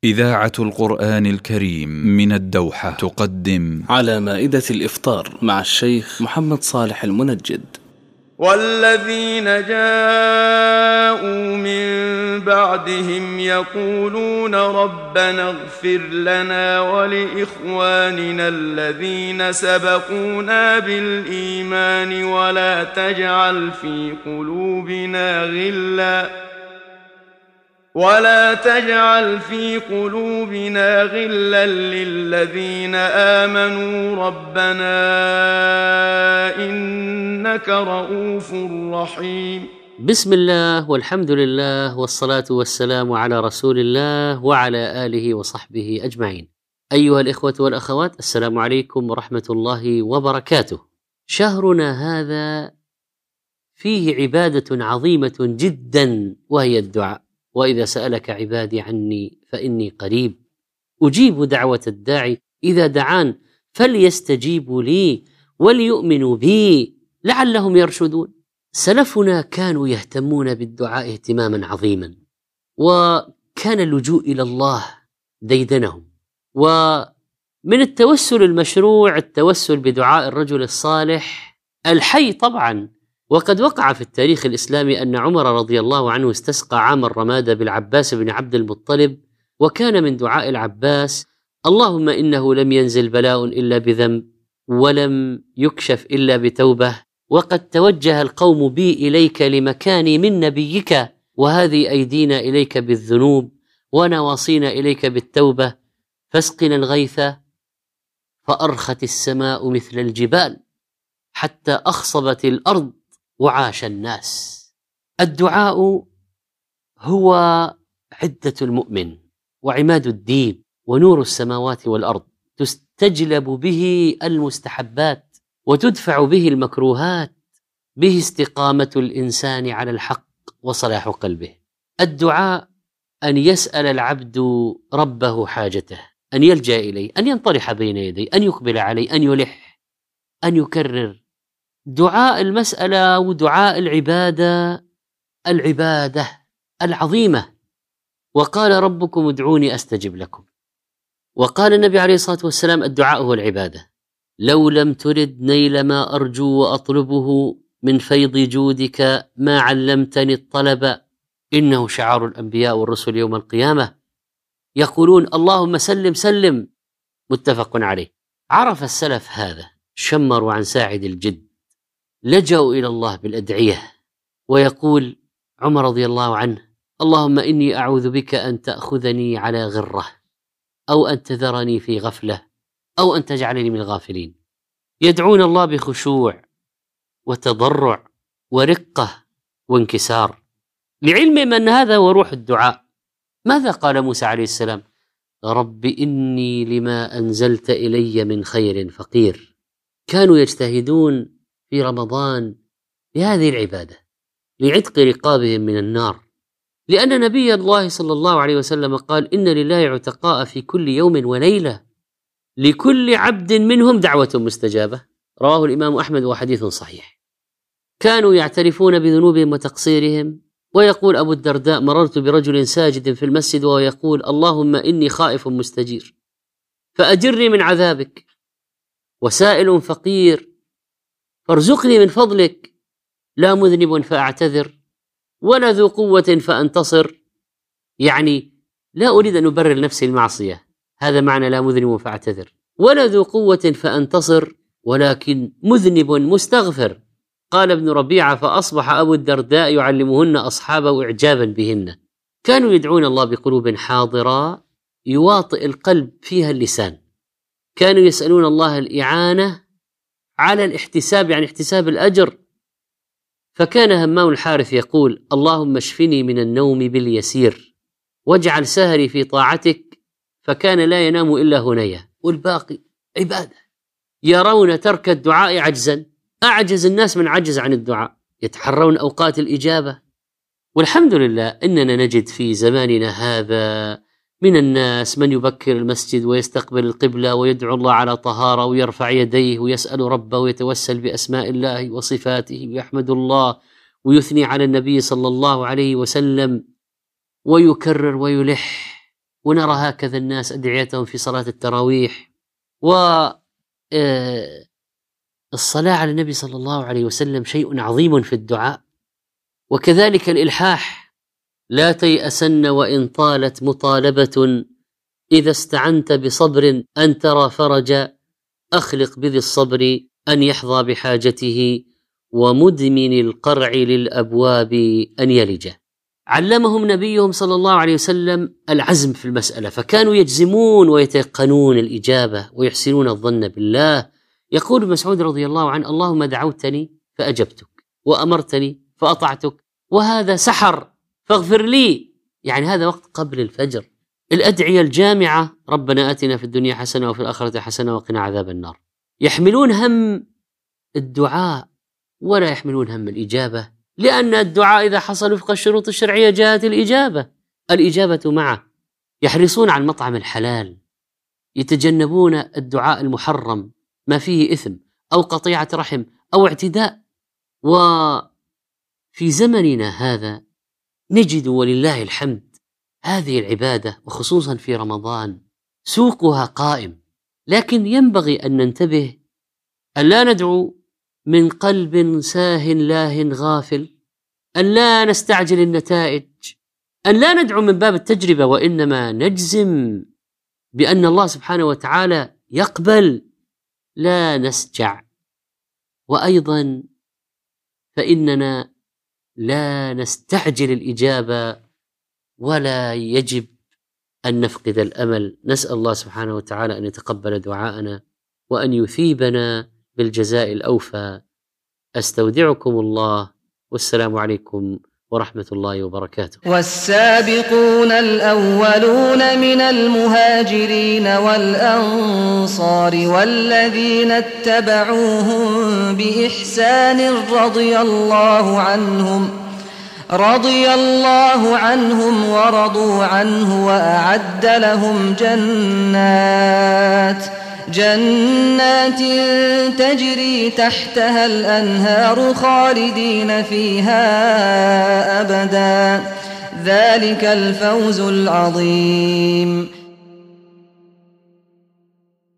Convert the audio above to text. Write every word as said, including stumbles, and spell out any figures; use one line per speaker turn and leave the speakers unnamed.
إذاعة القرآن الكريم من الدوحة تقدم
على مائدة الإفطار مع الشيخ محمد صالح المنجد.
والذين جاءوا من بعدهم يقولون ربنا اغفر لنا ولإخواننا الذين سبقونا بالإيمان ولا تجعل في قلوبنا غلا ولا تجعل في قلوبنا غلا للذين آمنوا ربنا إنك رؤوف رحيم.
بسم الله والحمد لله والصلاة والسلام على رسول الله وعلى آله وصحبه أجمعين. أيها الإخوة والأخوات، السلام عليكم ورحمة الله وبركاته. شهرنا هذا فيه عبادة عظيمة جدا وهي الدعاء، وإذا سألك عبادي عني فإني قريب أجيب دعوة الداعي إذا دعان فليستجيبوا لي وليؤمنوا بي لعلهم يرشدون. سلفنا كانوا يهتمون بالدعاء اهتماما عظيما، وكان اللجوء إلى الله ديدنهم. ومن التوسل المشروع التوسل بدعاء الرجل الصالح الحي طبعا. وقد وقع في التاريخ الإسلامي أن عمر رضي الله عنه استسقى عام الرمادة بالعباس بن عبد المطلب، وكان من دعاء العباس: اللهم إنه لم ينزل بلاء إلا بذنب ولم يكشف إلا بتوبة، وقد توجه القوم بي إليك لمكاني من نبيك، وهذه أيدينا إليك بالذنوب ونواصينا إليك بالتوبة، فاسقنا الغيث فأرخت السماء مثل الجبال حتى أخصبت الأرض وعاش الناس. الدعاء هو عدة المؤمن وعماد الدين ونور السماوات والأرض، تستجلب به المستحبات وتدفع به المكروهات، به استقامة الإنسان على الحق وصلاح قلبه. الدعاء أن يسأل العبد ربه حاجته، أن يلجأ إليه، أن ينطرح بين يديه، أن يقبل عليه، أن يلح، أن يكرر. دعاء المسألة ودعاء العبادة العبادة العظيمة. وقال ربكم ادعوني أستجب لكم، وقال النبي عليه الصلاة والسلام: الدعاء هو العبادة. لو لم ترد نيل ما أرجو وأطلبه من فيض جودك ما علمتني الطلب، إنه شعار الأنبياء والرسل يوم القيامة، يقولون اللهم سلم سلم، متفق عليه. عرف السلف هذا، شمروا عن ساعد الجد، لجأوا إلى الله بالأدعية. ويقول عمر رضي الله عنه: اللهم إني أعوذ بك أن تأخذني على غرة، أو أن تذرني في غفلة، أو أن تجعلني من الغافلين. يدعون الله بخشوع وتضرع ورقة وانكسار، لعلم أن هذا هو روح الدعاء. ماذا قال موسى عليه السلام؟ رب إني لما أنزلت إلي من خير فقير. كانوا يجتهدون في رمضان بهذه العبادة لعتق رقابهم من النار، لأن نبي الله صلى الله عليه وسلم قال: إن لله عتقاء في كل يوم وليلة لكل عبد منهم دعوة مستجابة. رواه الإمام أحمد وحديث صحيح. كانوا يعترفون بذنوبهم وتقصيرهم. ويقول أبو الدرداء: مررت برجل ساجد في المسجد وهو يقول: اللهم إني خائف مستجير فأجرني من عذابك، وسائل فقير فارزقني من فضلك، لا مذنب فأعتذر ولا ذو قوة فأنتصر. يعني لا أريد أن أبرر نفسي المعصية، هذا معنى لا مذنب فأعتذر، ولا ذو قوة فأنتصر، ولكن مذنب مستغفر. قال ابن ربيعة: فأصبح أبو الدرداء يعلمهن أصحابه إعجابا بهن. كانوا يدعون الله بقلوب حاضرة يواطئ القلب فيها اللسان. كانوا يسألون الله الإعانة على الاحتساب، يعني احتساب الأجر. فكان همام الحارث يقول: اللهم اشفني من النوم باليسير واجعل سهري في طاعتك، فكان لا ينام إلا هنيا، والباقي عبادة. يرون ترك الدعاء عجزا، أعجز الناس من عجز عن الدعاء، يتحرون أوقات الإجابة. والحمد لله إننا نجد في زماننا هذا من الناس من يبكر المسجد ويستقبل القبلة ويدعو الله على طهارة ويرفع يديه ويسأل ربه ويتوسل بأسماء الله وصفاته ويحمد الله ويثني على النبي صلى الله عليه وسلم ويكرر ويلح. ونرى هكذا الناس أدعيتهم في صلاة التراويح. و الصلاة على النبي صلى الله عليه وسلم شيء عظيم في الدعاء. وكذلك الإلحاح: لا تيأسن وإن طالت مطالبة، إذا استعنت بصبر أن ترى فرجا، أخلق بذي الصبر أن يحظى بحاجته، ومدمن القرع للأبواب أن يلج. علمهم نبيهم صلى الله عليه وسلم العزم في المسألة، فكانوا يجزمون ويتيقنون الإجابة ويحسنون الظن بالله. يقول مسعود رضي الله عنه: اللهم دعوتني فأجبتك، وأمرتني فأطعتك، وهذا سحر فاغفر لي. يعني هذا وقت قبل الفجر. الأدعية الجامعة: ربنا آتنا في الدنيا حسنة وفي الآخرة حسنة وقنا عذاب النار. يحملون هم الدعاء ولا يحملون هم الإجابة، لأن الدعاء إذا حصل وفق الشروط الشرعية جاءت الإجابة الإجابة معه. يحرصون على المطعم الحلال، يتجنبون الدعاء المحرم ما فيه إثم أو قطيعة رحم أو اعتداء. وفي زمننا هذا نجد ولله الحمد هذه العبادة، وخصوصا في رمضان، سوقها قائم. لكن ينبغي أن ننتبه أن لا ندعو من قلب ساه لاه غافل، أن لا نستعجل النتائج، أن لا ندعو من باب التجربة، وإنما نجزم بأن الله سبحانه وتعالى يقبل، لا نسجع. وأيضا فإننا لا نستعجل الإجابة، ولا يجب أن نفقد الأمل. نسأل الله سبحانه وتعالى أن يتقبل دعاءنا وأن يثيبنا بالجزاء الأوفى. أستودعكم الله، والسلام عليكم ورحمة الله وبركاته.
والسابقون الأولون من المهاجرين والأنصار والذين اتبعوهم بإحسان رضي الله عنهم رضي الله عنهم ورضوا عنه، وأعد لهم جنات جنات تجري تحتها الأنهار خالدين فيها أبدا، ذلك الفوز العظيم.